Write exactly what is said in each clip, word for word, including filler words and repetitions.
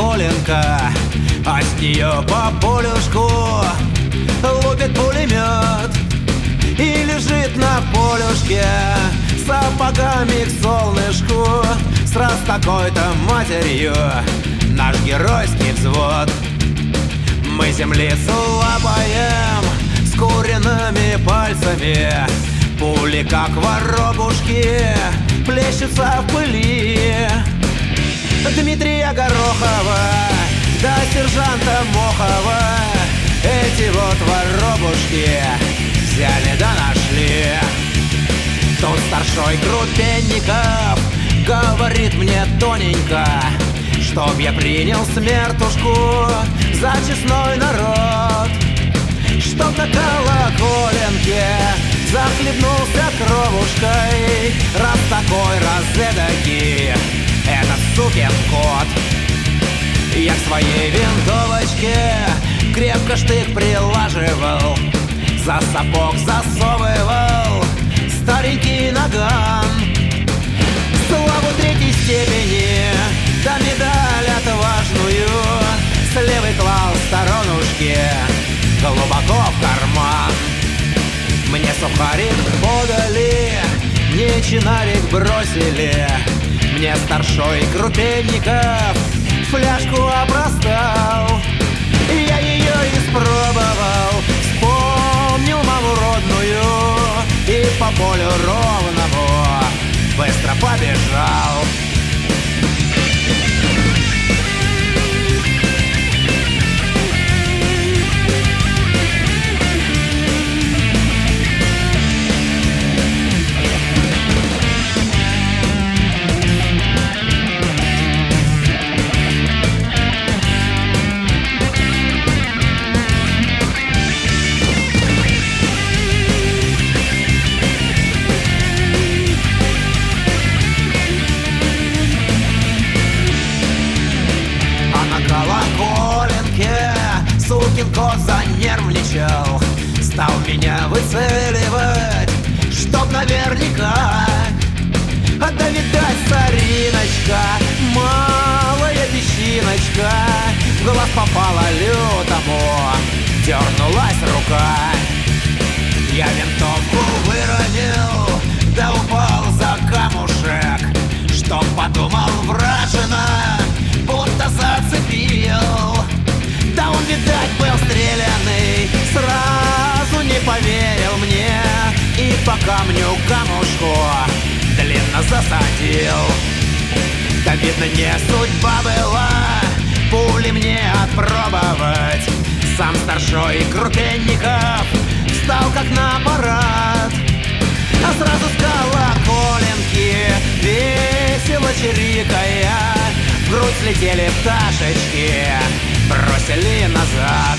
колоколенка, а с нее по полюшку лупит пулемет. И лежит на полюшке сапогами к солнышку сраз такой-то матерью наш геройский взвод. Мы землицу лапаем скуренными пальцами, пули, как воробушки, плещутся в пыли. Дмитрия Горохова да сержанта Мохова эти вот воробушки взяли да нашли. Тут старшой Крупенников говорит мне тоненько, чтоб я принял смертушку за честной народ, чтоб на колоколенке захлебнулся кровушкой, раз такой, раз эдакий этот сукин кот. Я к своей винтовочке крепко штык прилаживал, за сапог засовывал старенький наган. Славу третьей степени да медаль отважную с левой клал сторонушки глубоко в карман. Мне сухарик подали, мне чинарик бросили, мне старшой Крупенников фляжку опростал. Я ее испробовал, вспомнил маму родную и по полю ровному быстро побежал. Сукин кот занервничал, стал меня выцеливать, чтоб наверняка. А да видать, цариночка, малая песчиночка, в глаз попала лютому, дернулась рука. Я винтовку выронил, да упал за камушек, чтоб подумал вражина, будто зацепил. Да он, видать, был стрелянный, сразу не поверил мне и по камню камушку длинно засадил. Да, видно, не судьба была пули мне отпробовать. Сам старшой Крупенников встал как на парад, а сразу с колоколенки весело чирикая в грудь слетели пташечки, бросили назад.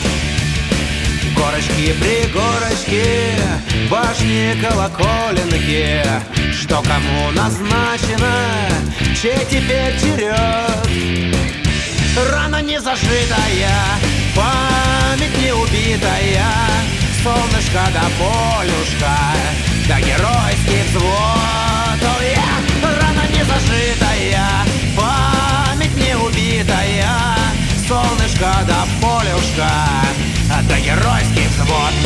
Горочки-пригорочки, башни колоколенки, что кому назначено, чей теперь черед. Рана не зашитая, память не убитая, солнышко да полюшка, да геройский взвод. Oh, yeah! Рана не зашитая, память не убитая, солнышко да полюшка, да геройский взвод.